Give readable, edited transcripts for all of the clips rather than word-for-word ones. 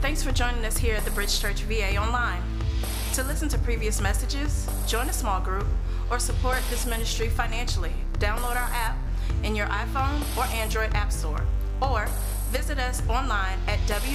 Thanks for joining us here at the Bridge Church VA Online. To listen to previous messages, join a small group, or support this ministry financially, download our app in your iPhone or Android app store, or visit us online at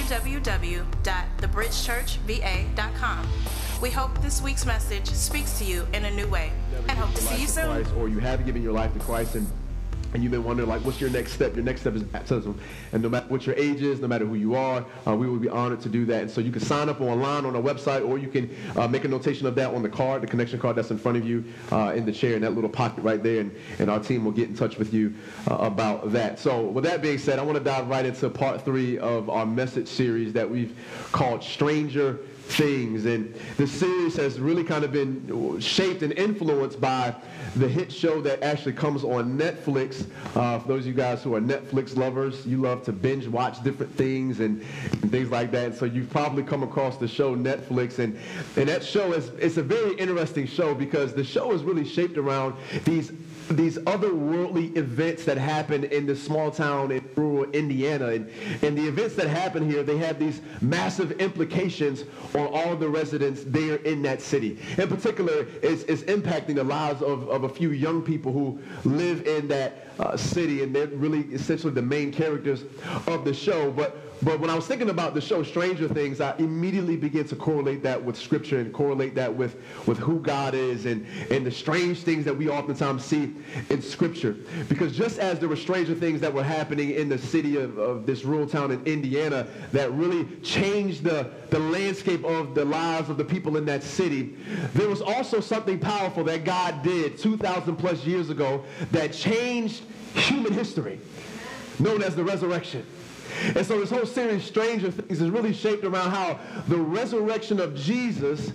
www.thebridgechurchva.com. We hope this week's message speaks to you in a new way, and hope to see you soon. Christ, or you have given your life to Christ, and you've been wondering, like, what's your next step? Your next step is baptism. And no matter what your age is, no matter who you are, we will be honored to do that. And so you can sign up online on our website, or you can make a notation of that on the card, the connection card that's in front of you in the chair, in that little pocket right there. And our team will get in touch with you about that. So with that being said, I want to dive right into part 3 of our message series that we've called Stranger Things. And this series has really kind of been shaped and influenced by the hit show that actually comes on Netflix. For those of you guys who are Netflix lovers, you love to binge watch different things and things like that. So you've probably come across the show Netflix, and that show it's a very interesting show because the show is really shaped around these otherworldly events that happen in this small town in rural Indiana. And the events that happen here, they have these massive implications on all the residents there in that city. In particular, it's impacting the lives of a few young people who live in that city, and they're really essentially the main characters of the show. But when I was thinking about the show Stranger Things, I immediately began to correlate that with Scripture and correlate that with who God is and the strange things that we oftentimes see in Scripture. Because just as there were stranger things that were happening in the city of this rural town in Indiana that really changed the landscape of the lives of the people in that city, there was also something powerful that God did 2,000 plus years ago that changed human history, known as the resurrection. And so this whole series, Stranger Things, is really shaped around how the resurrection of Jesus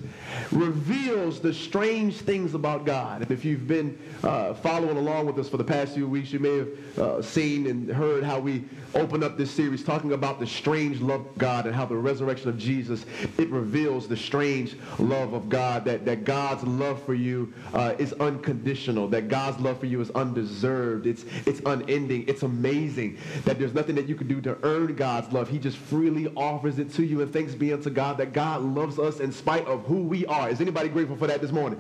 reveals the strange things about God. And if you've been following along with us for the past few weeks, you may have seen and heard how we opened up this series talking about the strange love of God and how the resurrection of Jesus, it reveals the strange love of God, that God's love for you is unconditional, that God's love for you is undeserved, it's unending, it's amazing, that there's nothing that you can do to earn God's love. He just freely offers it to you, and thanks be unto God that God loves us in spite of who we are. Is anybody grateful for that this morning?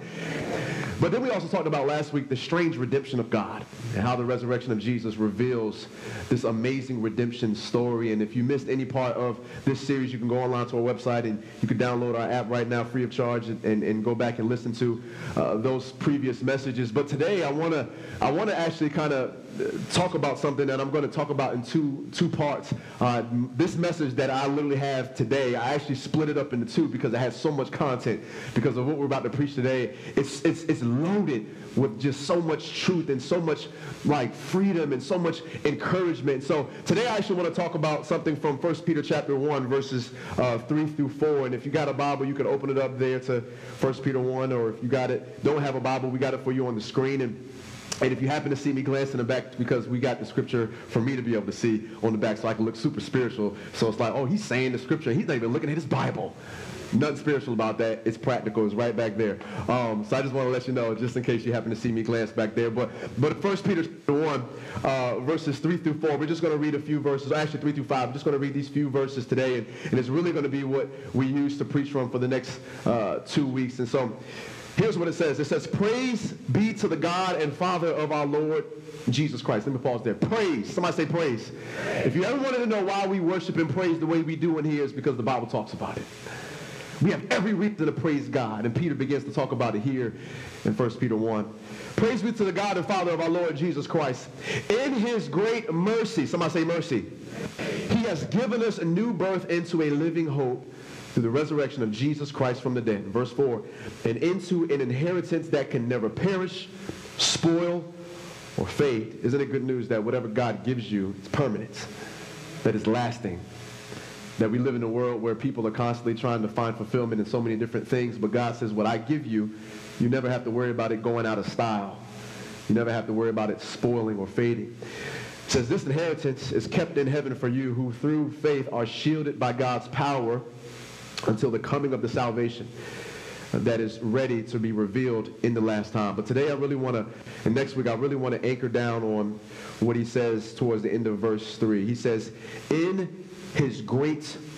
But then we also talked about last week the strange redemption of God and how the resurrection of Jesus reveals this amazing redemption story. And if you missed any part of this series, you can go online to our website and you can download our app right now free of charge and go back and listen to those previous messages. But today I want to actually kind of talk about something that I'm going to talk about in two parts. This message that I literally have today, I actually split it up into two because it has so much content because of what we're about to preach today. It's loaded with just so much truth and so much like freedom and so much encouragement. So today I actually want to talk about something from 1 Peter chapter 1 verses 3 through 4. And if you got a Bible, you can open it up there to 1 Peter 1, or if you don't have a Bible, we got it for you on the screen. And if you happen to see me glance in the back, because we got the scripture for me to be able to see on the back so I can look super spiritual. So it's like, oh, he's saying the scripture. He's not even looking at his Bible. Nothing spiritual about that. It's practical. It's right back there. So I just want to let you know, just in case you happen to see me glance back there. But 1 Peter 1, verses 3 through 4, we're just going to read a few verses, actually 3 through 5. I'm just going to read these few verses today, and it's really going to be what we use to preach from for the next 2 weeks. And so here's what it says. It says, "Praise be to the God and Father of our Lord Jesus Christ." Let me pause there. Praise. Somebody say praise. If you ever wanted to know why we worship and praise the way we do in here, it's because the Bible talks about it. We have every reason to praise God. And Peter begins to talk about it here in 1 Peter 1. "Praise be to the God and Father of our Lord Jesus Christ. In his great mercy," somebody say mercy, "he has given us a new birth into a living hope through the resurrection of Jesus Christ from the dead." Verse 4, "and into an inheritance that can never perish, spoil, or fade." Isn't it good news that whatever God gives you, it's permanent, that is lasting? That we live in a world where people are constantly trying to find fulfillment in so many different things, but God says, what I give you, you never have to worry about it going out of style. You never have to worry about it spoiling or fading. It says, "This inheritance is kept in heaven for you, who through faith are shielded by God's power until the coming of the salvation that is ready to be revealed in the last time." But today and next week, I really want to anchor down on what he says towards the end of verse 3. He says, "In his great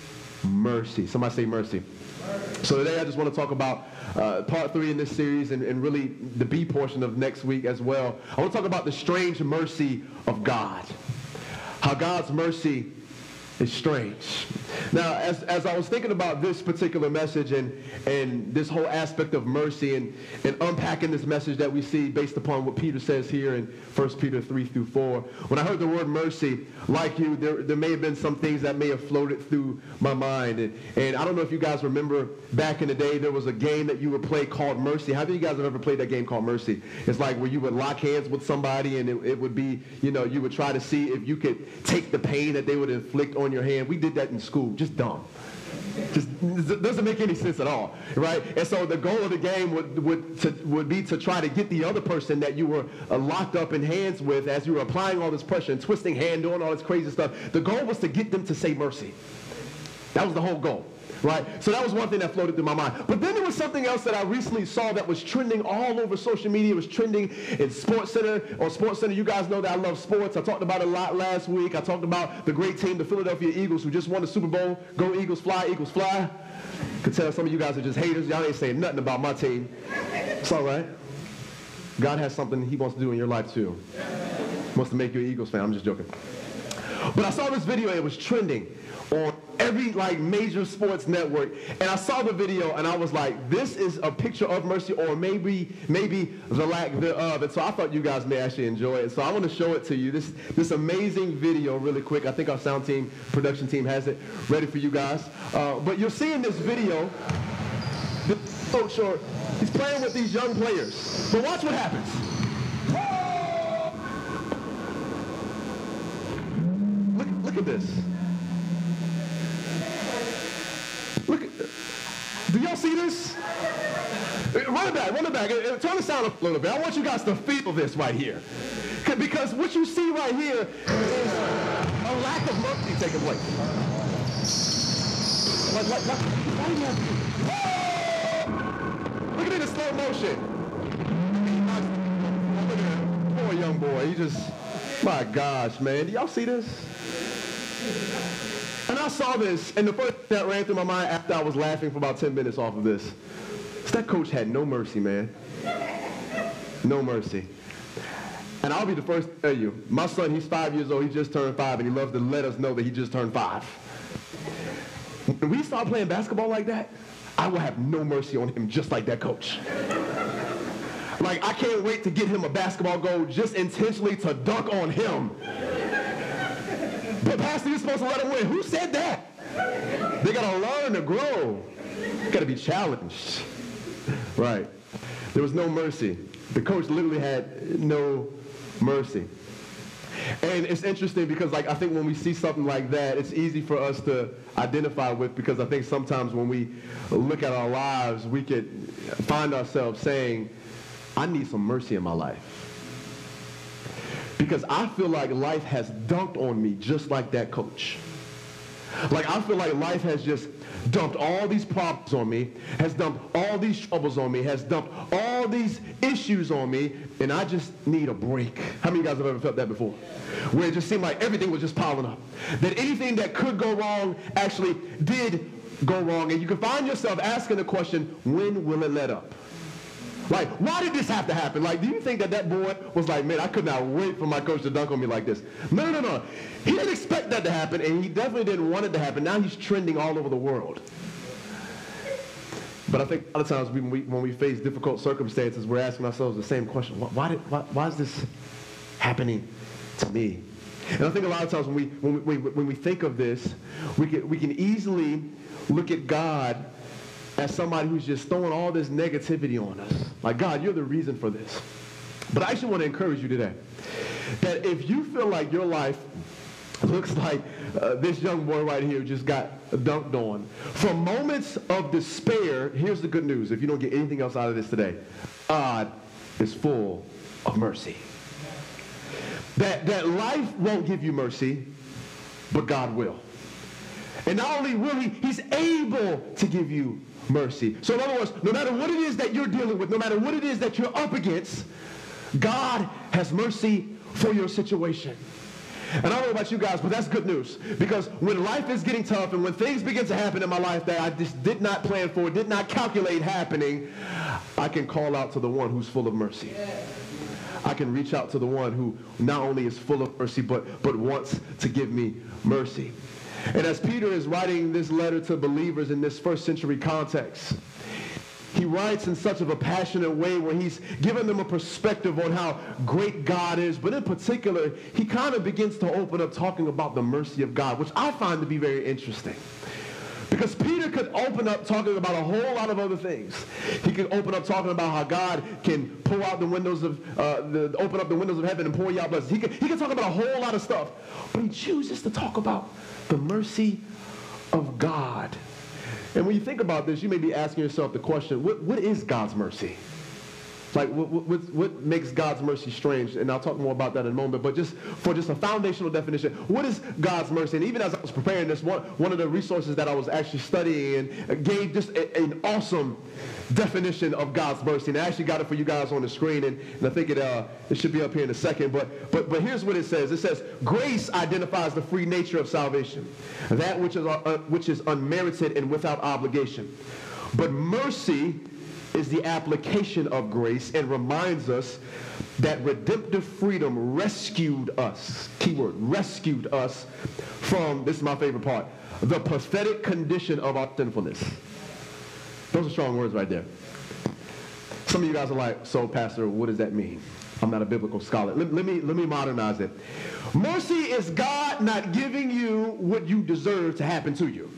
mercy. Somebody say mercy. So today I just want to talk about part 3 in this series and really the B portion of next week as well. I want to talk about the strange mercy of God. How God's mercy is strange. Now, as I was thinking about this particular message and this whole aspect of mercy and unpacking this message that we see based upon what Peter says here in 1 Peter 3-4, when I heard the word mercy, like you, there may have been some things that may have floated through my mind. And I don't know if you guys remember back in the day, there was a game that you would play called Mercy. How many of you guys have ever played that game called Mercy? It's like where you would lock hands with somebody and it would be, you know, you would try to see if you could take the pain that they would inflict on your hand. We did that in school. Just dumb. Just doesn't make any sense at all, right? And so the goal of the game would be to try to get the other person that you were locked up in hands with as you were applying all this pressure and twisting hand, doing all this crazy stuff. The goal was to get them to say mercy. That was the whole goal, right? So that was one thing that floated through my mind. But then there was something else that I recently saw that was trending all over social media. It was trending in SportsCenter. On SportsCenter, you guys know that I love sports. I talked about it a lot last week. I talked about the great team, the Philadelphia Eagles, who just won the Super Bowl. Go Eagles, fly, Eagles, fly. I could tell some of you guys are just haters. Y'all ain't saying nothing about my team. It's all right. God has something he wants to do in your life too. He wants to make you an Eagles fan. I'm just joking. But I saw this video, and it was trending on every major sports network, and I saw the video and I was like, this is a picture of mercy, or maybe the lack thereof. And so I thought you guys may actually enjoy it. So I want to show it to you, this amazing video really quick. I think our sound team, production team has it ready for you guys. But you'll see in this video, this coach, he's playing with these young players. But watch what happens. Look at this. Look, do y'all see this? Run it back. Turn the sound up a little bit. I want you guys to feel this right here. Because what you see right here is a lack of mercy taking place. Why do you have to... Look at it in slow motion. Look at that poor young boy. He just... My gosh, man. Do y'all see this? And I saw this, and the first thing that ran through my mind after I was laughing for about 10 minutes off of this is that coach had no mercy, man. No mercy. And I'll be the first to tell you, my son, he's 5 years old. He just turned 5, and he loves to let us know that he just turned 5. When we start playing basketball like that, I will have no mercy on him just like that coach. Like, I can't wait to get him a basketball goal just intentionally to dunk on him. But Pastor, you're supposed to let him win. Who said that? They got to learn to grow. Got to be challenged. Right. There was no mercy. The coach literally had no mercy. And it's interesting because, I think when we see something like that, it's easy for us to identify with, because I think sometimes when we look at our lives, we could find ourselves saying, I need some mercy in my life. Because I feel like life has dunked on me just like that coach. Like, I feel like life has just dumped all these problems on me, has dumped all these troubles on me, has dumped all these issues on me, and I just need a break. How many of you guys have ever felt that before? Where it just seemed like everything was just piling up. That anything that could go wrong actually did go wrong. And you can find yourself asking the question, when will it let up? Like, why did this have to happen? Like, do you think that boy was like, man, I could not wait for my coach to dunk on me like this? No. He didn't expect that to happen, and he definitely didn't want it to happen. Now he's trending all over the world. But I think a lot of times when we face difficult circumstances, we're asking ourselves the same question. Why is this happening to me? And I think a lot of times when we think of this, we can easily look at God as somebody who's just throwing all this negativity on us. Like, God, you're the reason for this. But I actually want to encourage you today that if you feel like your life looks like this young boy right here just got dunked on, for moments of despair, here's the good news. If you don't get anything else out of this today, God is full of mercy. That life won't give you mercy, but God will. And not only will he's able to give you mercy. So in other words, no matter what it is that you're dealing with, no matter what it is that you're up against, God has mercy for your situation. And I don't know about you guys, but that's good news. Because when life is getting tough and when things begin to happen in my life that I just did not plan for, did not calculate happening, I can call out to the one who's full of mercy. I can reach out to the one who not only is full of mercy, but wants to give me mercy. And as Peter is writing this letter to believers in this first century context, he writes in such of a passionate way where he's giving them a perspective on how great God is, but in particular, he kind of begins to open up talking about the mercy of God, which I find to be very interesting. Because Peter could open up talking about a whole lot of other things. He could open up talking about how God can pour out the windows of, open up the windows of heaven and pour you out blessings. He could talk about a whole lot of stuff, but he chooses to talk about the mercy of God. And when you think about this, you may be asking yourself the question, what is God's mercy? Like, what makes God's mercy strange? And I'll talk more about that in a moment. But just a foundational definition, what is God's mercy? And even as I was preparing this, one of the resources that I was actually studying gave just an awesome definition of God's mercy. And I actually got it for you guys on the screen, and I think it should be up here in a second. But here's what it says. It says, grace identifies the free nature of salvation, that which is unmerited and without obligation. But mercy is the application of grace and reminds us that redemptive freedom rescued us, keyword, rescued us from, this is my favorite part, the pathetic condition of our sinfulness. Those are strong words right there. Some of you guys are like, so Pastor, what does that mean? I'm not a biblical scholar. Let me modernize it. Mercy is God not giving you what you deserve to happen to you.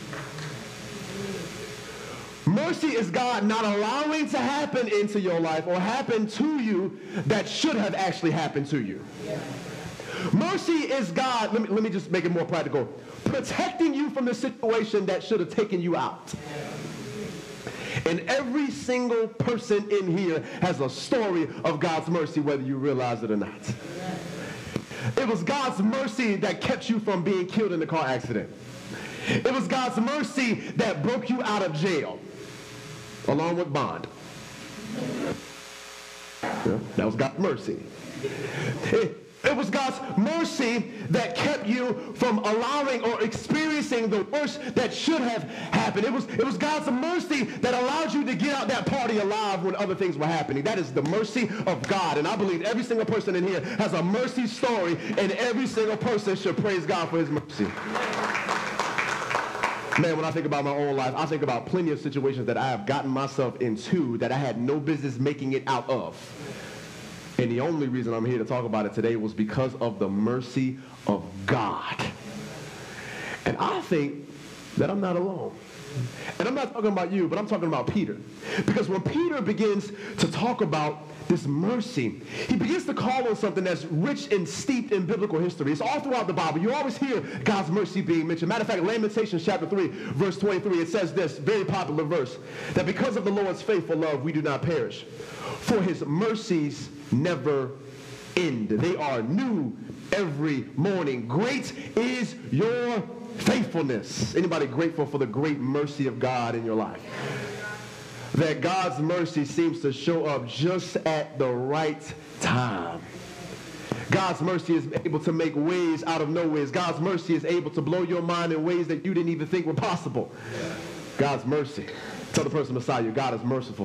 Mercy is God not allowing to happen into your life or happen to you that should have actually happened to you. Yeah. Mercy is God, let me just make it more practical, protecting you from the situation that should have taken you out. And every single person in here has a story of God's mercy, whether you realize it or not. It was God's mercy that kept you from being killed in a car accident. It was God's mercy that broke you out of jail, along with bond. Yeah, that was God's mercy. It was God's mercy that kept you from allowing or experiencing the worst that should have happened. It was God's mercy that allowed you to get out that party alive when other things were happening. That is the mercy of God. And I believe every single person in here has a mercy story, and every single person should praise God for his mercy. Man, when I think about my own life, I think about plenty of situations that I have gotten myself into that I had no business making it out of. And the only reason I'm here to talk about it today was because of the mercy of God. And I think that I'm not alone. And I'm not talking about you, but I'm talking about Peter. Because when Peter begins to talk about this mercy, he begins to call on something that's rich and steeped in biblical history. It's all throughout the Bible. You always hear God's mercy being mentioned. Matter of fact, Lamentations chapter 3, verse 23, it says this, very popular verse, that because of the Lord's faithful love, we do not perish. For his mercies never end. They are new every morning. Great is your faithfulness. Anybody grateful for the great mercy of God in your life? That God's mercy seems to show up just at the right time. God's mercy is able to make ways out of no ways. God's mercy is able to blow your mind in ways that you didn't even think were possible. God's mercy. Tell the person beside you, God is merciful.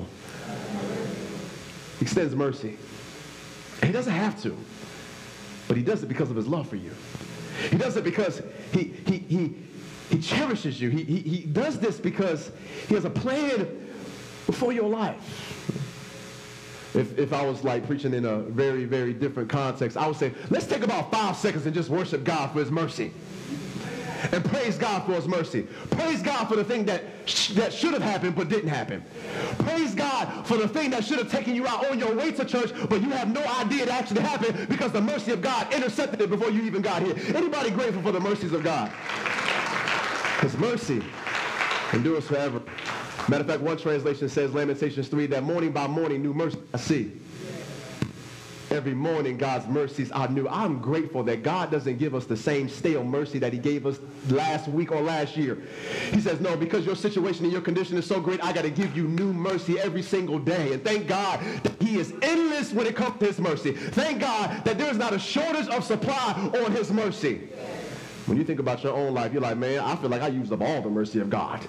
He extends mercy. And he doesn't have to, but he does it because of his love for you. He does it because he cherishes you. He does this because he has a plan for your life. If I was like preaching in a very, very different context, I would say, let's take about 5 seconds and just worship God for his mercy. And praise God for his mercy. Praise God for the thing that should have happened but didn't happen. Praise God for the thing that should have taken you out on your way to church, but you have no idea it actually happened because the mercy of God intercepted it before you even got here. Anybody grateful for the mercies of God? His mercy endures forever. Matter of fact, one translation says, Lamentations 3, that morning by morning new mercy I see. Every morning, God's mercies are new. I'm grateful that God doesn't give us the same stale mercy that he gave us last week or last year. He says, no, because your situation and your condition is so great, I got to give you new mercy every single day. And thank God that he is endless when it comes to his mercy. Thank God that there's not a shortage of supply on his mercy. When you think about your own life, you're like, man, I feel like I used up all the mercy of God.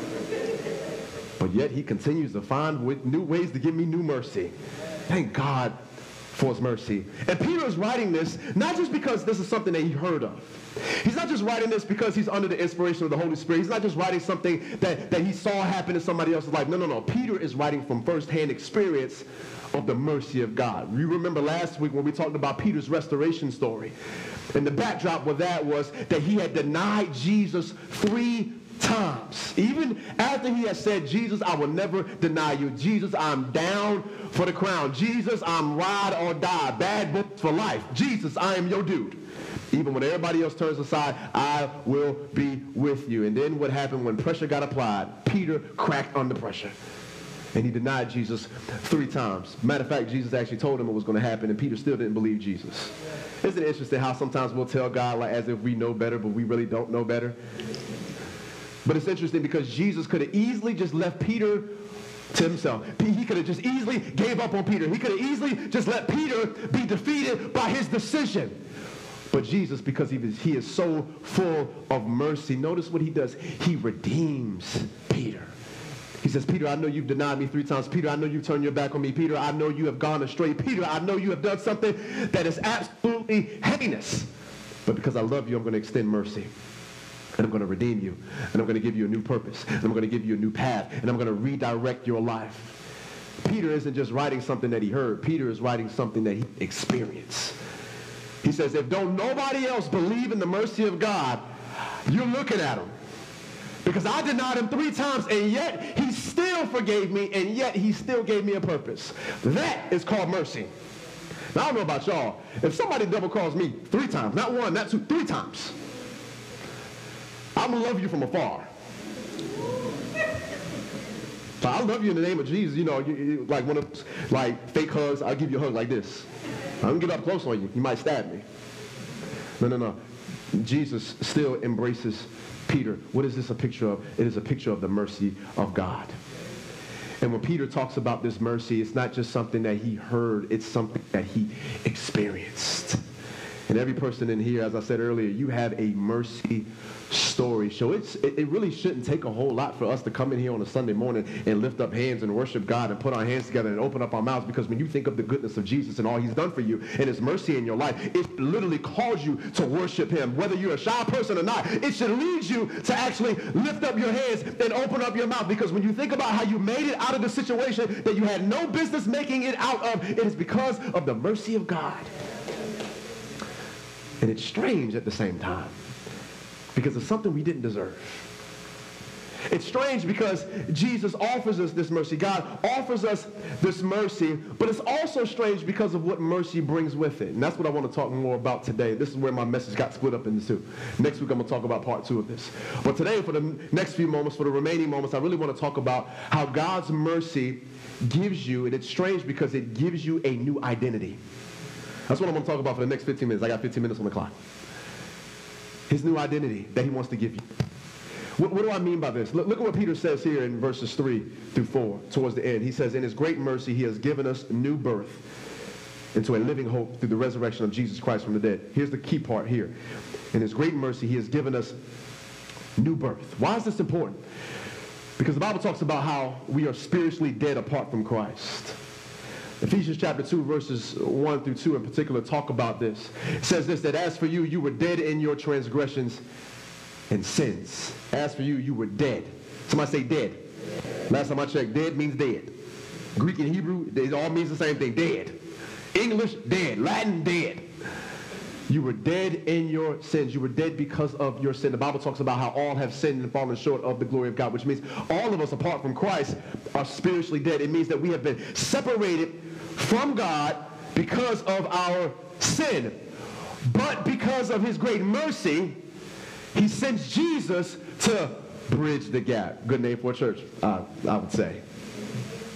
But yet he continues to find new ways to give me new mercy. Thank God for his mercy. And Peter is writing this not just because this is something that he heard of. He's not just writing this because he's under the inspiration of the Holy Spirit. He's not just writing something that he saw happen in somebody else's life. No. Peter is writing from firsthand experience of the mercy of God. You remember last week when we talked about Peter's restoration story. And the backdrop with that was that he had denied Jesus 3 times. Even after he had said, Jesus, I will never deny you. Jesus, I'm down for the crown. Jesus, I'm ride or die. Bad books for life. Jesus, I am your dude. Even when everybody else turns aside, I will be with you. And then what happened when pressure got applied? Peter cracked under pressure. And he denied Jesus 3 times. Matter of fact, Jesus actually told him it was going to happen, and Peter still didn't believe Jesus. Isn't it interesting how sometimes we'll tell God like as if we know better, but we really don't know better? But it's interesting because Jesus could have easily just left Peter to himself. He could have just easily gave up on Peter. He could have easily just let Peter be defeated by his decision. But Jesus, because he is so full of mercy, notice what he does. He redeems Peter. He says, Peter, I know you've denied me 3 times. Peter, I know you've turned your back on me. Peter, I know you have gone astray. Peter, I know you have done something that is absolutely heinous. But because I love you, I'm going to extend mercy. And I'm going to redeem you. And I'm going to give you a new purpose. And I'm going to give you a new path. And I'm going to redirect your life. Peter isn't just writing something that he heard. Peter is writing something that he experienced. He says, if don't nobody else believe in the mercy of God, you're looking at him. Because I denied him 3 times, and yet he still forgave me, and yet he still gave me a purpose. That is called mercy. Now, I don't know about y'all. If somebody double-crossed me 3 times, not 1, not 2, 3 times, I'm going to love you from afar. So I love you in the name of Jesus. You know, like one of like fake hugs, I'll give you a hug like this. I don't get up close on you. You might stab me. No. Jesus still embraces Peter. What is this a picture of? It is a picture of the mercy of God. And when Peter talks about this mercy, it's not just something that he heard. It's something that he experienced. And every person in here, as I said earlier, you have a mercy story. So it really shouldn't take a whole lot for us to come in here on a Sunday morning and lift up hands and worship God and put our hands together and open up our mouths, because when you think of the goodness of Jesus and all he's done for you and his mercy in your life, it literally calls you to worship him. Whether you're a shy person or not, it should lead you to actually lift up your hands and open up your mouth, because when you think about how you made it out of the situation that you had no business making it out of, it is because of the mercy of God. And it's strange at the same time, because it's something we didn't deserve. It's strange because Jesus offers us this mercy. God offers us this mercy, but it's also strange because of what mercy brings with it. And that's what I want to talk more about today. This is where my message got split up into 2. Next week I'm going to talk about part 2 of this. But today, for the next few moments, for the remaining moments, I really want to talk about how God's mercy gives you, and it's strange because it gives you a new identity. That's what I'm going to talk about for the next 15 minutes. I got 15 minutes on the clock. His new identity that he wants to give you. What do I mean by this? Look at what Peter says here in verses 3 through 4, towards the end. He says, in his great mercy, he has given us new birth into a living hope through the resurrection of Jesus Christ from the dead. Here's the key part here. In his great mercy, he has given us new birth. Why is this important? Because the Bible talks about how we are spiritually dead apart from Christ. Ephesians chapter 2, verses 1 through 2 in particular talk about this. It says this, that as for you, you were dead in your transgressions and sins. As for you, you were dead. Somebody say dead. Last time I checked, dead means dead. Greek and Hebrew, it all means the same thing, dead. English, dead. Latin, dead. You were dead in your sins. You were dead because of your sin. The Bible talks about how all have sinned and fallen short of the glory of God, which means all of us, apart from Christ, are spiritually dead. It means that we have been separated from God because of our sin. But because of his great mercy, he sends Jesus to bridge the gap. Good name for a church, I would say.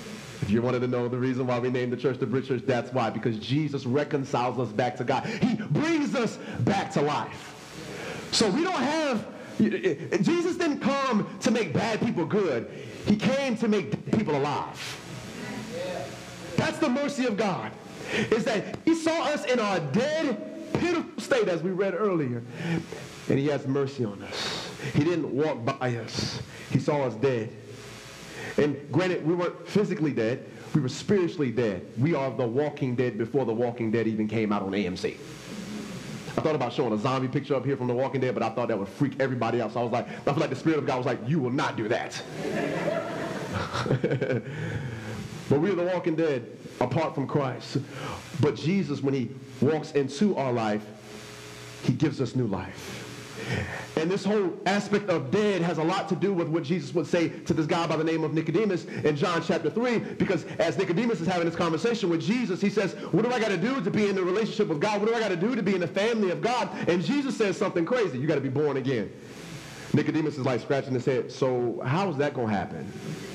If you wanted to know the reason why we named the church the Bridge Church, that's why. Because Jesus reconciles us back to God. He brings us back to life. So we don't have, Jesus didn't come to make bad people good. He came to make people alive. That's the mercy of God. Is that he saw us in our dead, pitiful state, as we read earlier, and he has mercy on us. He didn't walk by us. He saw us dead. And granted, we weren't physically dead. We were spiritually dead. We are the Walking Dead before the Walking Dead even came out on AMC. I thought about showing a zombie picture up here from the Walking Dead, but I thought that would freak everybody out. So I was like, I feel like the Spirit of God was like, you will not do that. But we are the Walking Dead apart from Christ. But Jesus, when he walks into our life, he gives us new life. And this whole aspect of dead has a lot to do with what Jesus would say to this guy by the name of Nicodemus in John chapter 3, because as Nicodemus is having this conversation with Jesus, he says, what do I got to do to be in the relationship with God? What do I got to do to be in the family of God? And Jesus says something crazy. You got to be born again. Nicodemus is like scratching his head. So how is that going to happen?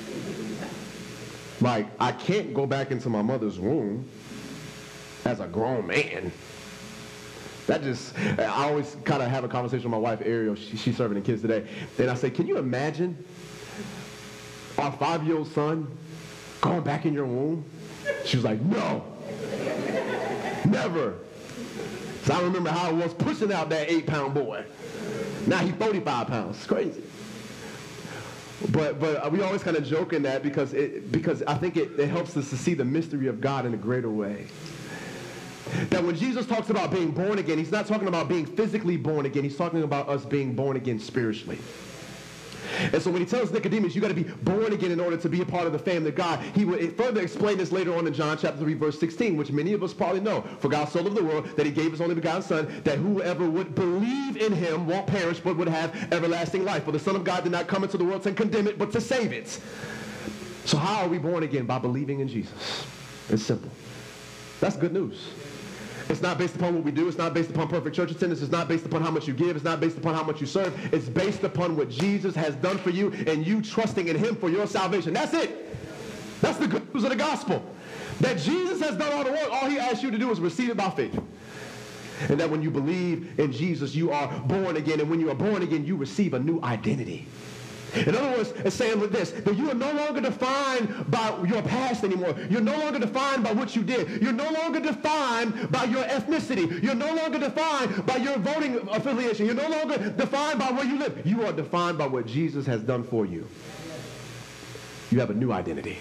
Like, I can't go back into my mother's womb as a grown man. That just, I always kind of have a conversation with my wife, Ariel. She's serving the kids today. And I say, can you imagine our 5-year-old son going back in your womb? She was like, no, never. So I remember how I was pushing out that 8-pound boy. Now he's 45 pounds. It's crazy. But we always kind of joke in that because I think it helps us to see the mystery of God in a greater way. That when Jesus talks about being born again, he's not talking about being physically born again. He's talking about us being born again spiritually. And so when he tells Nicodemus, you got to be born again in order to be a part of the family of God, he will further explain this later on in John chapter 3, verse 16, which many of us probably know. For God so loved the world that he gave his only begotten Son, that whoever would believe in him won't perish, but would have everlasting life. For the Son of God did not come into the world to condemn it, but to save it. So how are we born again? By believing in Jesus. It's simple. That's good news. It's not based upon what we do. It's not based upon perfect church attendance. It's not based upon how much you give. It's not based upon how much you serve. It's based upon what Jesus has done for you and you trusting in him for your salvation. That's it. That's the good news of the gospel. That Jesus has done all the work. All he asks you to do is receive it by faith. And that when you believe in Jesus, you are born again. And when you are born again, you receive a new identity. In other words, it's saying with this, that you are no longer defined by your past anymore. You're no longer defined by what you did. You're no longer defined by your ethnicity. You're no longer defined by your voting affiliation. You're no longer defined by where you live. You are defined by what Jesus has done for you. You have a new identity.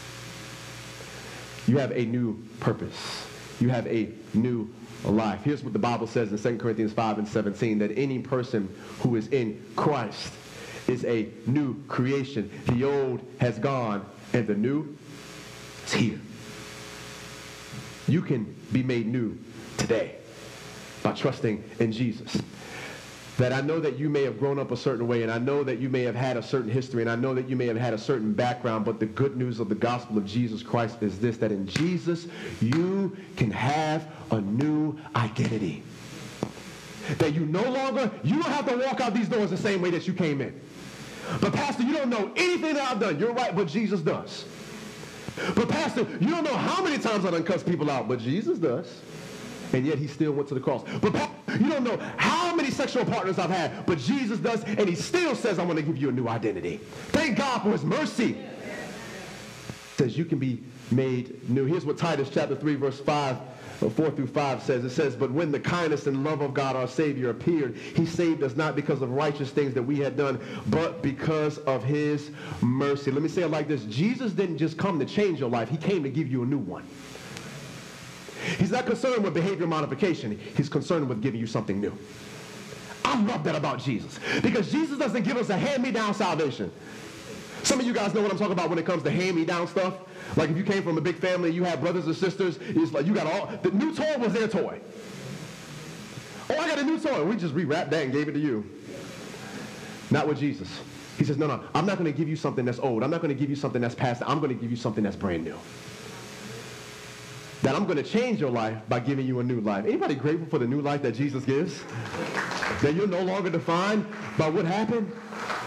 You have a new purpose. You have a new life. Here's what the Bible says in 2 Corinthians 5:17, that any person who is in Christ is a new creation. The old has gone and the new is here. You can be made new today by trusting in Jesus. That I know that you may have grown up a certain way, and I know that you may have had a certain history, and I know that you may have had a certain background, but the good news of the gospel of Jesus Christ is this, that in Jesus you can have a new identity. That you don't have to walk out these doors the same way that you came in. But Pastor, you don't know anything that I've done. You're right, but Jesus does. But Pastor, you don't know how many times I done cussed people out, but Jesus does. And yet he still went to the cross. But Pastor, you don't know how many sexual partners I've had, but Jesus does, and he still says, I'm going to give you a new identity. Thank God for his mercy. It says you can be made new. Here's what Titus chapter 3, verse 4-5 says. It says, but when the kindness and love of God our Savior appeared, he saved us not because of righteous things that we had done, but because of his mercy. Let me say it like this. Jesus didn't just come to change your life. He came to give you a new one. He's not concerned with behavior modification. He's concerned with giving you something new. I love that about Jesus, because Jesus doesn't give us a hand-me-down salvation. Some of you guys know what I'm talking about when it comes to hand-me-down stuff. Like if you came from a big family, you had brothers and sisters, it's like you got all, the new toy was their toy. Oh, I got a new toy. We just rewrapped that and gave it to you. Not with Jesus. He says, no, I'm not going to give you something that's old. I'm not going to give you something that's past. I'm going to give you something that's brand new. That I'm going to change your life by giving you a new life. Anybody grateful for the new life that Jesus gives? That you're no longer defined by what happened?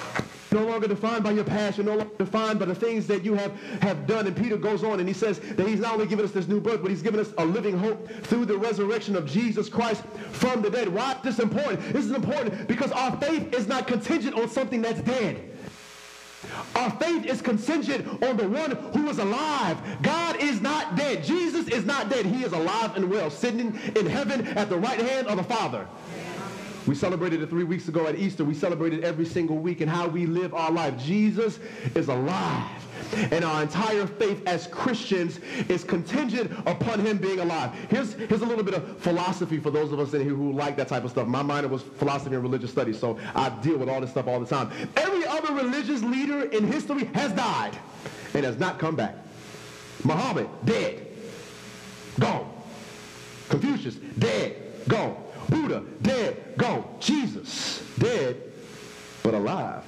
You're no longer defined by your past. You're no longer defined by the things that you have done. And Peter goes on and he says that he's not only given us this new birth, but he's given us a living hope through the resurrection of Jesus Christ from the dead. Why is this important? This is important because our faith is not contingent on something that's dead. Our faith is contingent on the one who is alive. God is not dead. Jesus is not dead. He is alive and well, sitting in heaven at the right hand of the Father. We celebrated it 3 weeks ago at Easter. We celebrate it every single week in how we live our life. Jesus is alive. And our entire faith as Christians is contingent upon him being alive. Here's a little bit of philosophy for those of us in here who like that type of stuff. My minor was philosophy and religious studies, so I deal with all this stuff all the time. Every other religious leader in history has died and has not come back. Muhammad, dead, gone. Confucius, dead, gone. Buddha, dead, gone. Jesus, dead, but alive.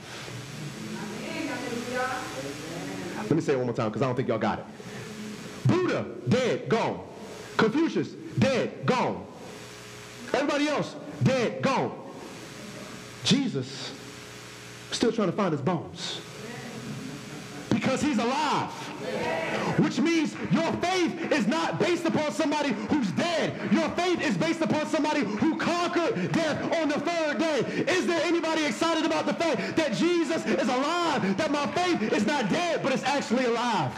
Let me say it one more time because I don't think y'all got it. Buddha, dead, gone. Confucius, dead, gone. Everybody else, dead, gone. Jesus, still trying to find his bones. Because he's alive. Which means your faith is not based upon somebody who's dead. Your faith is based upon somebody who conquered death on the third day. Is there anybody excited about the fact that Jesus is alive? That my faith is not dead, but it's actually alive.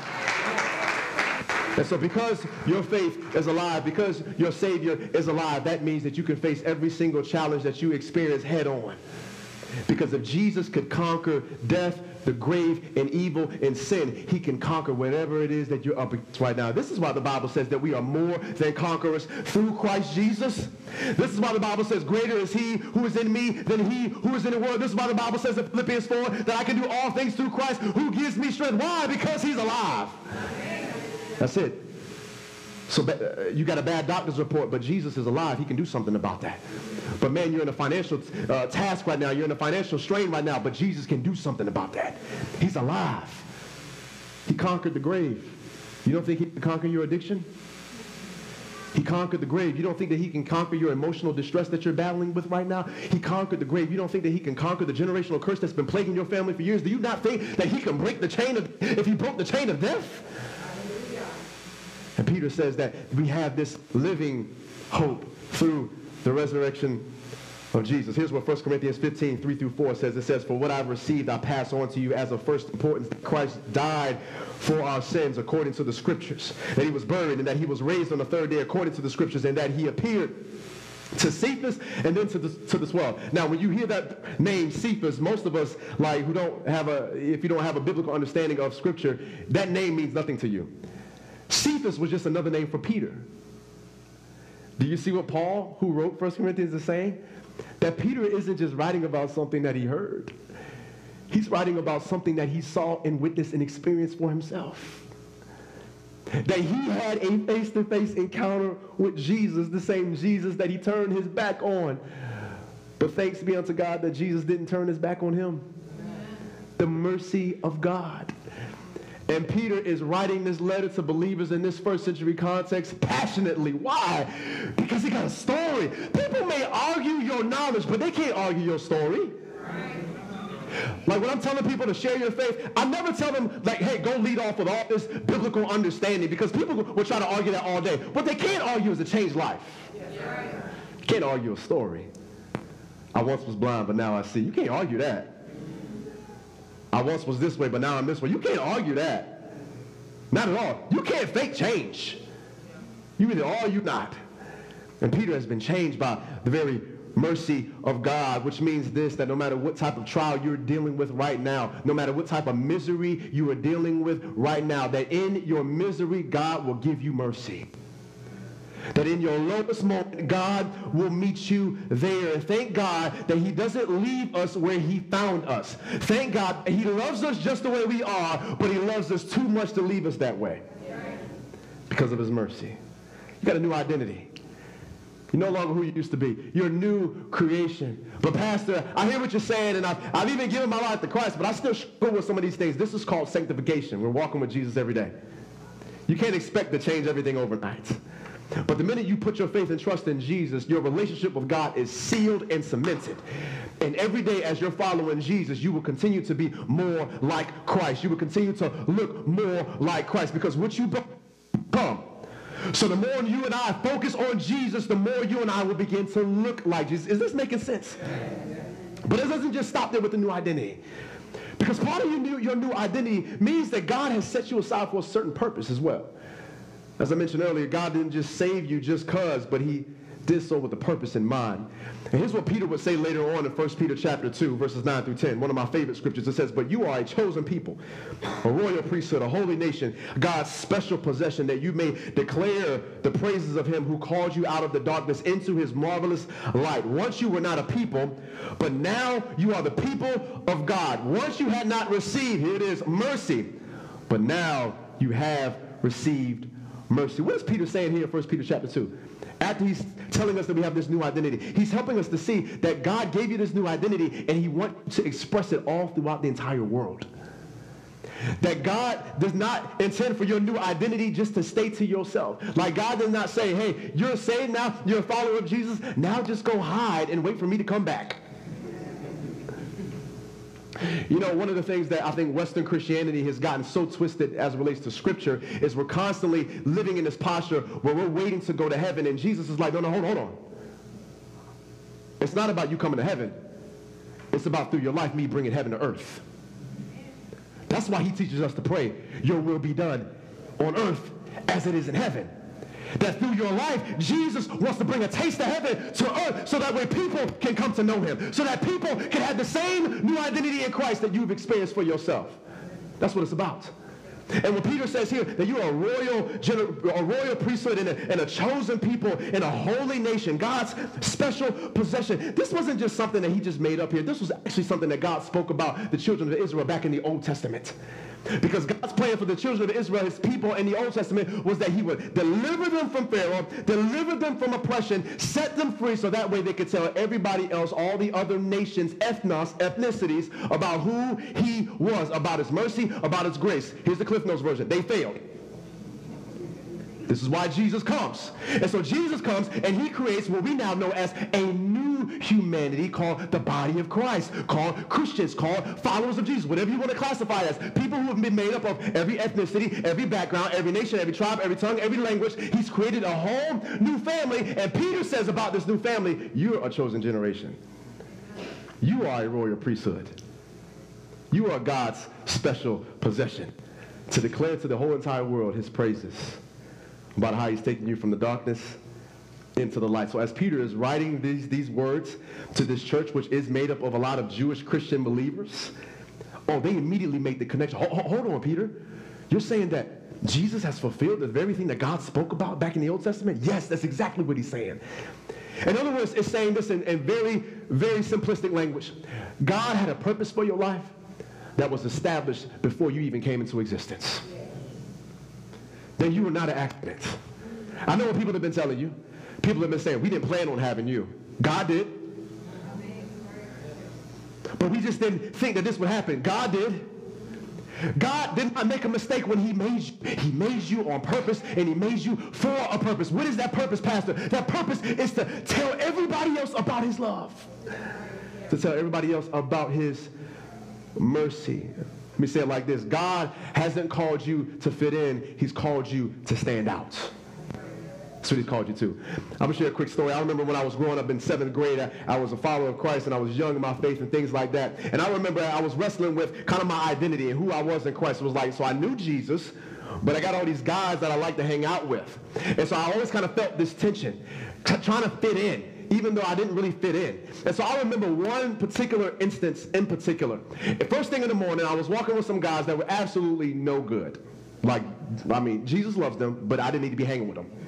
And so because your faith is alive, because your Savior is alive, that means that you can face every single challenge that you experience head on. Because if Jesus could conquer death, the grave, and evil and sin, he can conquer whatever it is that you're up against right now. This is why the Bible says that we are more than conquerors through Christ Jesus. This is why the Bible says greater is he who is in me than he who is in the world. This is why the Bible says in Philippians 4 that I can do all things through Christ who gives me strength. Why? Because he's alive. That's it. So you got a bad doctor's report, but Jesus is alive. He can do something about that. But man, you're in a financial task right now. You're in a financial strain right now, but Jesus can do something about that. He's alive. He conquered the grave. You don't think he can conquer your addiction? He conquered the grave. You don't think that he can conquer your emotional distress that you're battling with right now? He conquered the grave. You don't think that he can conquer the generational curse that's been plaguing your family for years? Do you not think that he can break the chain of, if he broke the chain of death? And Peter says that we have this living hope through the resurrection of Jesus. Here's what 1 Corinthians 15, 3-4 says. It says, for what I've received, I pass on to you as of first importance. Christ died for our sins according to the scriptures, that he was buried and that he was raised on the third day according to the scriptures, and that he appeared to Cephas and then to the 12. Now, when you hear that name Cephas, most of us, like, who don't have if you don't have a biblical understanding of scripture, that name means nothing to you. Cephas was just another name for Peter. Do you see what Paul, who wrote 1 Corinthians, is saying? That Peter isn't just writing about something that he heard. He's writing about something that he saw and witnessed and experienced for himself. That he had a face-to-face encounter with Jesus, the same Jesus that he turned his back on. But thanks be unto God that Jesus didn't turn his back on him. The mercy of God. And Peter is writing this letter to believers in this first century context passionately. Why? Because he got a story. People may argue your knowledge, but they can't argue your story. Like when I'm telling people to share your faith, I never tell them, like, hey, go lead off with all this biblical understanding, because people will try to argue that all day. What they can't argue is a changed life. You can't argue a story. I once was blind, but now I see. You can't argue that. I once was this way, but now I'm this way. You can't argue that. Not at all. You can't fake change. You either are or you're not. And Peter has been changed by the very mercy of God, which means this, that no matter what type of trial you're dealing with right now, no matter what type of misery you are dealing with right now, that in your misery, God will give you mercy. That in your lowest moment, God will meet you there. And thank God that he doesn't leave us where he found us. Thank God he loves us just the way we are, but he loves us too much to leave us that way because of his mercy. You got a new identity. You're no longer who you used to be. You're a new creation. But Pastor, I hear what you're saying, and I've even given my life to Christ, but I still struggle with some of these things. This is called sanctification. We're walking with Jesus every day. You can't expect to change everything overnight. But the minute you put your faith and trust in Jesus, your relationship with God is sealed and cemented. And every day as you're following Jesus, you will continue to be more like Christ. You will continue to look more like Christ, because what you become. So the more you and I focus on Jesus, the more you and I will begin to look like Jesus. Is this making sense? But it doesn't just stop there with the new identity. Because part of your new identity means that God has set you aside for a certain purpose as well. As I mentioned earlier, God didn't just save you just because, but he did so with a purpose in mind. And here's what Peter would say later on in 1 Peter chapter 2, verses 9 through 10. One of my favorite scriptures. It says, "But you are a chosen people, a royal priesthood, a holy nation, God's special possession, that you may declare the praises of him who called you out of the darkness into his marvelous light. Once you were not a people, but now you are the people of God. Once you had not received," here it is, "mercy, but now you have received mercy." What is Peter saying here in 1 Peter chapter 2? After he's telling us that we have this new identity, he's helping us to see that God gave you this new identity and he wants to express it all throughout the entire world. That God does not intend for your new identity just to stay to yourself. Like God does not say, "Hey, you're saved now, you're a follower of Jesus, now just go hide and wait for me to come back." You know, one of the things that I think Western Christianity has gotten so twisted as it relates to Scripture is we're constantly living in this posture where we're waiting to go to heaven, and Jesus is like, no, hold on. It's not about you coming to heaven. It's about, through your life, me bringing heaven to earth. That's why he teaches us to pray, "Your will be done on earth as it is in heaven." That through your life, Jesus wants to bring a taste of heaven to earth so that way people can come to know him. So that people can have the same new identity in Christ that you've experienced for yourself. That's what it's about. And when Peter says here that you are a royal priesthood and a chosen people and a holy nation, God's special possession, this wasn't just something that he just made up here. This was actually something that God spoke about the children of Israel back in the Old Testament. Because God's plan for the children of Israel, his people in the Old Testament, was that he would deliver them from Pharaoh, deliver them from oppression, set them free so that way they could tell everybody else, all the other nations, ethnicities, about who he was, about his mercy, about his grace. Here's the Cliff Notes version. They failed. This is why Jesus comes. And so Jesus comes and he creates what we now know as a new humanity called the body of Christ, called Christians, called followers of Jesus, whatever you want to classify it as. People who have been made up of every ethnicity, every background, every nation, every tribe, every tongue, every language. He's created a whole new family. And Peter says about this new family, you're a chosen generation. You are a royal priesthood. You are God's special possession to declare to the whole entire world his praises about how he's taking you from the darkness into the light. So as Peter is writing these words to this church, which is made up of a lot of Jewish Christian believers, they immediately make the connection. Hold on, Peter. You're saying that Jesus has fulfilled the very thing that God spoke about back in the Old Testament? Yes, that's exactly what he's saying. In other words, it's saying this in very, very simplistic language. God had a purpose for your life that was established before you even came into existence. Then you were not an accident. I know what people have been telling you. People have been saying, we didn't plan on having you. God did. But we just didn't think that this would happen. God did. God did not make a mistake when he made you. He made you on purpose, and he made you for a purpose. What is that purpose, Pastor? That purpose is to tell everybody else about his love. To tell everybody else about his mercy. Let me say it like this. God hasn't called you to fit in. He's called you to stand out. That's what he's called you to. I'm going to share a quick story. I remember when I was growing up in 7th grade, I was a follower of Christ, and I was young in my faith and things like that. And I remember I was wrestling with kind of my identity and who I was in Christ. It was like, so I knew Jesus, but I got all these guys that I like to hang out with. And so I always kind of felt this tension, trying to fit in, even though I didn't really fit in. And so I remember one particular instance in particular. First thing in the morning, I was walking with some guys that were absolutely no good. Like, I mean, Jesus loves them, but I didn't need to be hanging with them.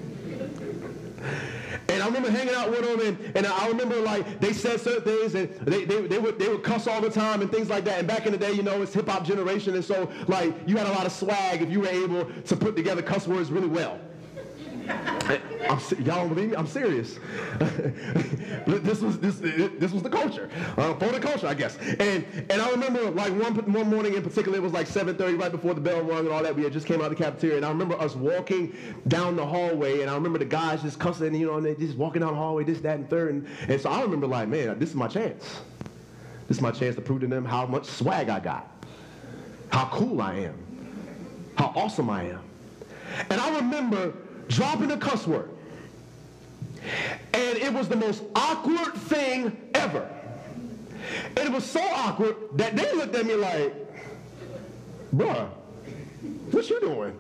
And I remember hanging out with them, and I remember, like, they said certain things, and they would cuss all the time and things like that. And back in the day, you know, it's hip-hop generation, and so, like, you had a lot of swag if you were able to put together cuss words really well. Y'all don't believe me? I'm serious. This was the culture, for the culture, I guess. And I remember like one morning in particular, it was like 7:30, right before the bell rung and all that. We had just came out of the cafeteria, and I remember us walking down the hallway, and I remember the guys just cussing, and they just walking down the hallway, this, that, and third. And so I remember like, man, this is my chance. This is my chance to prove to them how much swag I got, how cool I am, how awesome I am. And I remember dropping a cuss word. And it was the most awkward thing ever. And it was so awkward that they looked at me like, bruh, what you doing?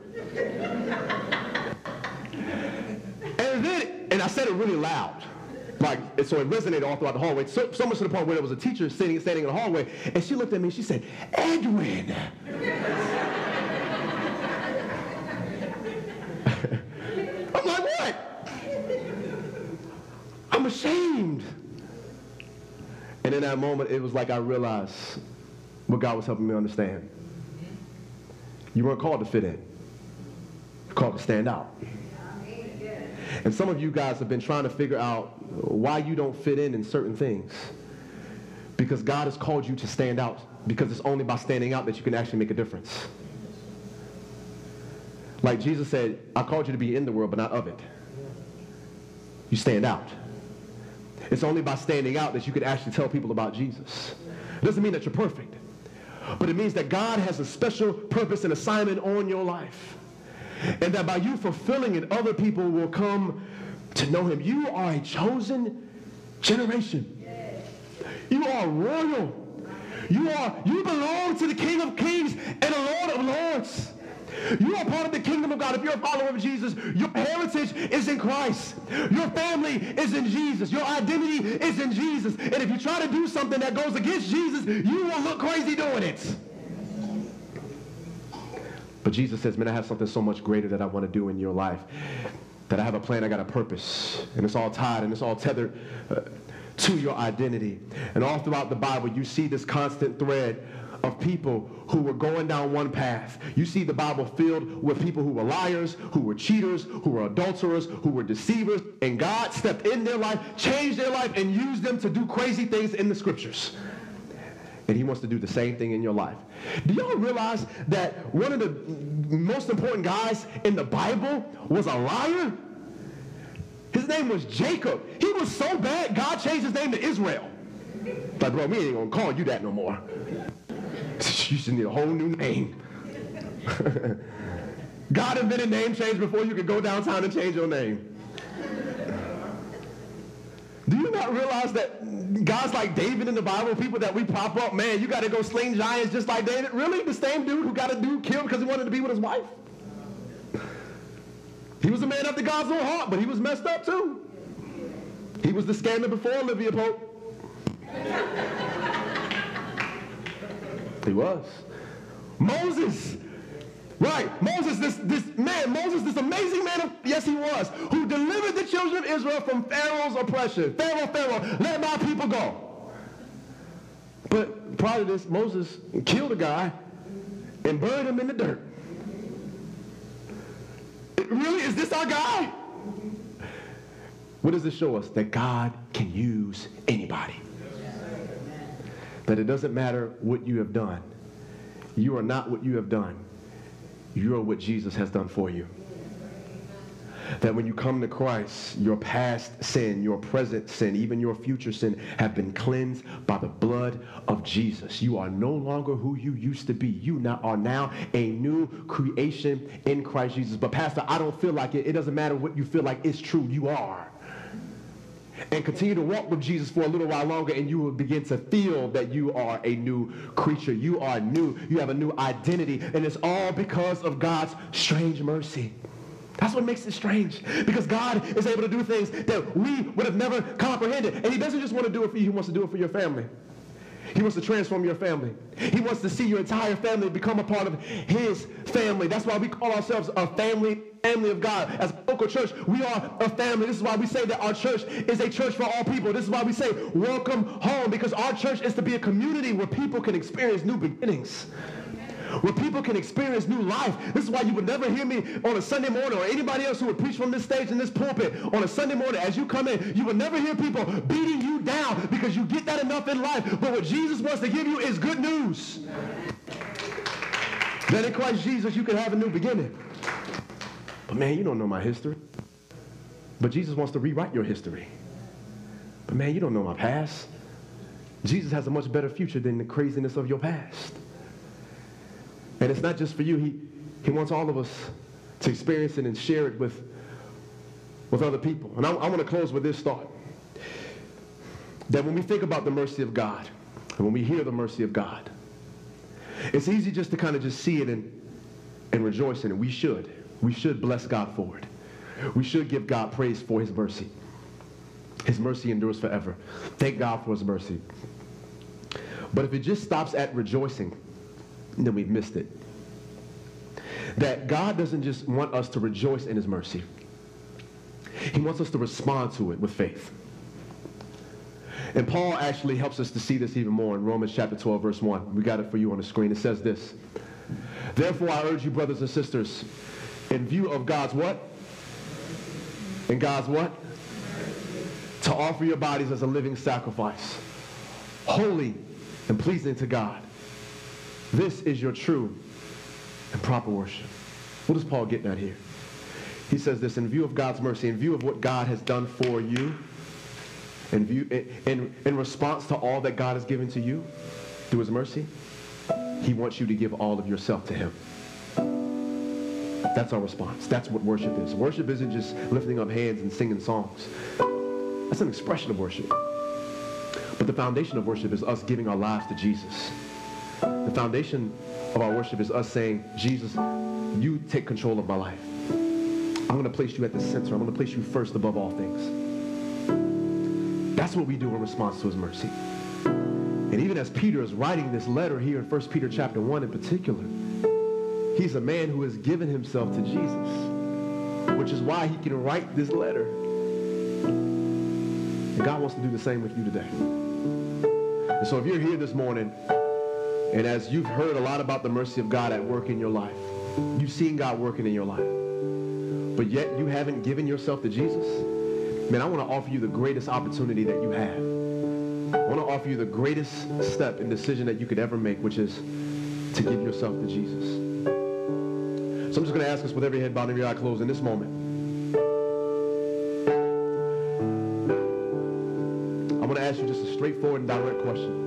And I said it really loud. Like, so it resonated all throughout the hallway, so much to the point where there was a teacher standing in the hallway, and she looked at me and she said, Edwin. I'm like, what? I'm ashamed. And in that moment, it was like I realized what God was helping me understand. You weren't called to fit in. You're called to stand out. And some of you guys have been trying to figure out why you don't fit in certain things. Because God has called you to stand out. Because it's only by standing out that you can actually make a difference. Like Jesus said, I called you to be in the world, but not of it. You stand out. It's only by standing out that you can actually tell people about Jesus. It doesn't mean that you're perfect. But it means that God has a special purpose and assignment on your life. And that by you fulfilling it, other people will come to know him. You are a chosen generation. You are royal. You belong to the King of Kings and the Lord of Lords. You are part of the kingdom of God. If you're a follower of Jesus, your heritage is in Christ. Your family is in Jesus. Your identity is in Jesus. And if you try to do something that goes against Jesus, you will look crazy doing it. But Jesus says, man, I have something so much greater that I want to do in your life. That I have a plan, I got a purpose. And it's all tied and it's all tethered to your identity. And all throughout the Bible, you see this constant thread of people who were going down one path. You see the Bible filled with people who were liars, who were cheaters, who were adulterers, who were deceivers, and God stepped in their life, changed their life, and used them to do crazy things in the scriptures. And he wants to do the same thing in your life. Do y'all realize that one of the most important guys in the Bible was a liar? His name was Jacob. He was so bad, God changed his name to Israel. Like, bro, we ain't gonna call you that no more. You should need a whole new name. God invented name change before you could go downtown and change your name. Do you not realize that guys like David in the Bible, people that we pop up, man, you got to go sling giants just like David? Really? The same dude who got a dude killed because he wanted to be with his wife? He was a man after God's own heart, but he was messed up too. He was the scammer before Olivia Pope. He was. Moses. Right. Moses, this amazing man, yes he was, who delivered the children of Israel from Pharaoh's oppression. Pharaoh, let my people go. But prior to this, Moses killed a guy and buried him in the dirt. Really? Is this our guy? What does this show us? That God can use anybody. That it doesn't matter what you have done. You are not what you have done. You are what Jesus has done for you. That when you come to Christ, your past sin, your present sin, even your future sin have been cleansed by the blood of Jesus. You are no longer who you used to be. You are now a new creation in Christ Jesus. But Pastor, I don't feel like it. It doesn't matter what you feel like. It's true. You are. And continue to walk with Jesus for a little while longer, and you will begin to feel that you are a new creature. You are new. You have a new identity, and it's all because of God's strange mercy. That's what makes it strange, because God is able to do things that we would have never comprehended. And he doesn't just want to do it for you. He wants to do it for your family. He wants to transform your family. He wants to see your entire family become a part of his family. That's why we call ourselves a family of God. As a local church, we are a family. This is why we say that our church is a church for all people. This is why we say welcome home, because our church is to be a community where people can experience new beginnings. where people can experience new life. This is why you would never hear me on a Sunday morning, or anybody else who would preach from this stage in this pulpit on a Sunday morning. As you come in, you will never hear people beating you down because you get that enough in life. But what Jesus wants to give you is good news. That in Christ Jesus, you can have a new beginning. But man, you don't know my history. But Jesus wants to rewrite your history. But man, you don't know my past. Jesus has a much better future than the craziness of your past. And it's not just for you. He wants all of us to experience it and share it with other people. And I want to close with this thought. That when we think about the mercy of God, and when we hear the mercy of God, it's easy just to kind of just see it and rejoice in it. We should. We should bless God for it. We should give God praise for his mercy. His mercy endures forever. Thank God for his mercy. But if it just stops at rejoicing, then we've missed it. That God doesn't just want us to rejoice in his mercy. He wants us to respond to it with faith. And Paul actually helps us to see this even more in Romans chapter 12, verse 1. We got it for you on the screen. It says this. Therefore, I urge you, brothers and sisters, in view of God's what? In God's what? To offer your bodies as a living sacrifice, holy and pleasing to God. This is your true and proper worship. What is Paul getting at here? He says this, in view of God's mercy, in view of what God has done for you, in response to all that God has given to you through his mercy, he wants you to give all of yourself to him. That's our response. That's what worship is. Worship isn't just lifting up hands and singing songs. That's an expression of worship. But the foundation of worship is us giving our lives to Jesus. The foundation of our worship is us saying, Jesus, you take control of my life. I'm going to place you at the center. I'm going to place you first above all things. That's what we do in response to his mercy. And even as Peter is writing this letter here in 1 Peter chapter 1 in particular, he's a man who has given himself to Jesus, which is why he can write this letter. And God wants to do the same with you today. And so if you're here this morning, and as you've heard a lot about the mercy of God at work in your life, you've seen God working in your life, but yet you haven't given yourself to Jesus, man, I want to offer you the greatest opportunity that you have. I want to offer you the greatest step and decision that you could ever make, which is to give yourself to Jesus. So I'm just going to ask us with every head bowed and every eye closed in this moment. I'm going to ask you just a straightforward and direct question.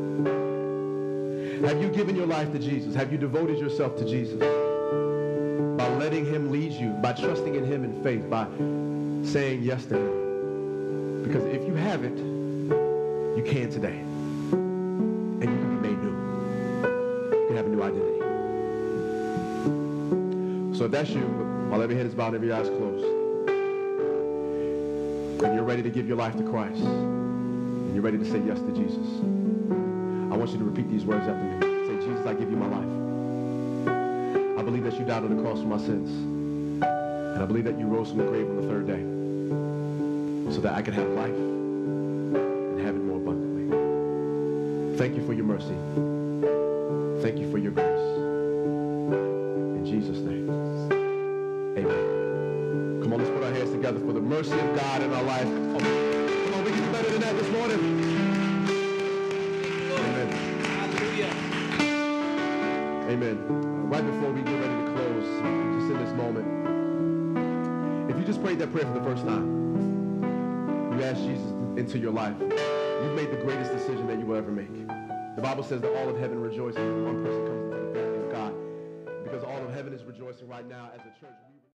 Have you given your life to Jesus? Have you devoted yourself to Jesus? By letting him lead you, by trusting in him in faith, by saying yes to him. Because if you haven't, you can today. And you can be made new. You can have a new identity. So if that's you, while every head is bowed and every eye is closed, and you're ready to give your life to Christ, and you're ready to say yes to Jesus, I want you to repeat these words after me. Say, Jesus, I give you my life. I believe that you died on the cross for my sins. And I believe that you rose from the grave on the third day so that I could have life and have it more abundantly. Thank you for your mercy. Thank you for your grace. In Jesus' name, amen. Come on, let's put our hands together for the mercy of God in our life. Oh, come on, we can do better than that this morning. Amen. Hallelujah. Amen. Right before we get ready to close, just in this moment, if you just prayed that prayer for the first time, you asked Jesus into your life, you've made the greatest decision that you will ever make. The Bible says that all of heaven rejoices when one person comes into the family of God, because all of heaven is rejoicing right now as a church.